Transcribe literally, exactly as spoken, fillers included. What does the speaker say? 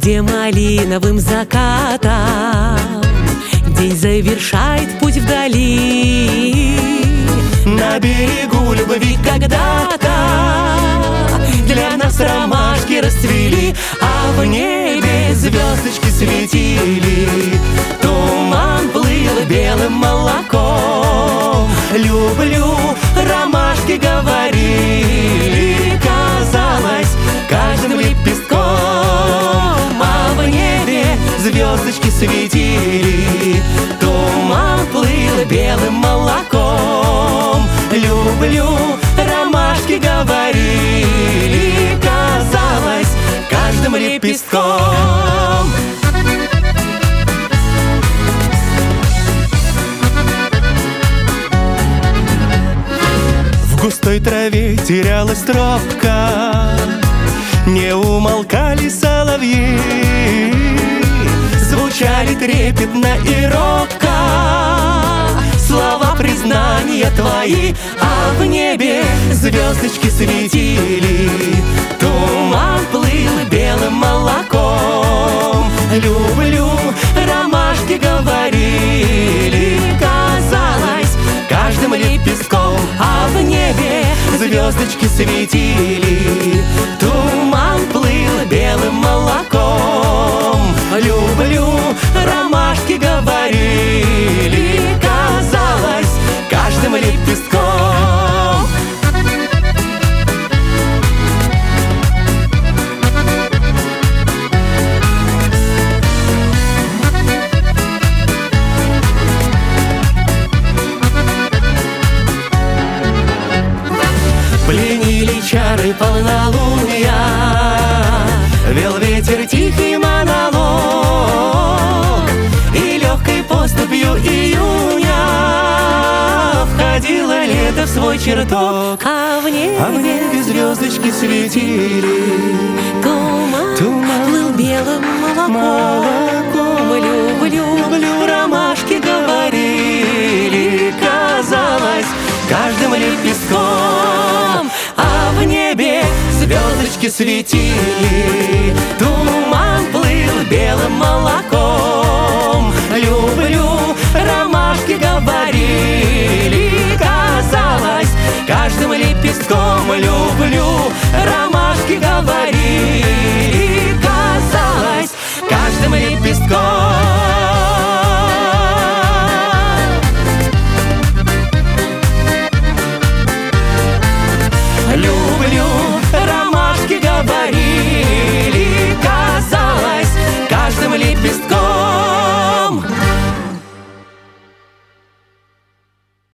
где малиновым закатом день завершает путь вдали. На берегу любви когда-то для нас ромашки расцвели, а в небе звездочки светили. Туман плыл белым молоком. Люблю, ромашки говорили, казалось, каждым лепестком. А в небе звездочки светили. Туман плыл белым молоком. Люблю, ромашки говорили, казалось, каждым лепестком. В густой траве терялась тропка, не умолкали соловьи, звучали трепетно и робко слова признания твои, а в небе звездочки светили. Туман плыл белым молоком. Люблю, ромашки говорили, казалось, каждым лепестком. А в небе звездочки светили. Туман плыл белым молоком. Люблю, ромашки говорили, казалось, каждым лепестком. Пленили чары полнолуния, вел ветер тихий монолог, и легкой поступью июня входило лето в свой чертог. А в небе, а в небе звездочки светили. Туман, Туман плыл белым молоком. молоком. Люблю, Люблю, ромашки говорили, казалось, каждым лепестком. А в небе звездочки светили.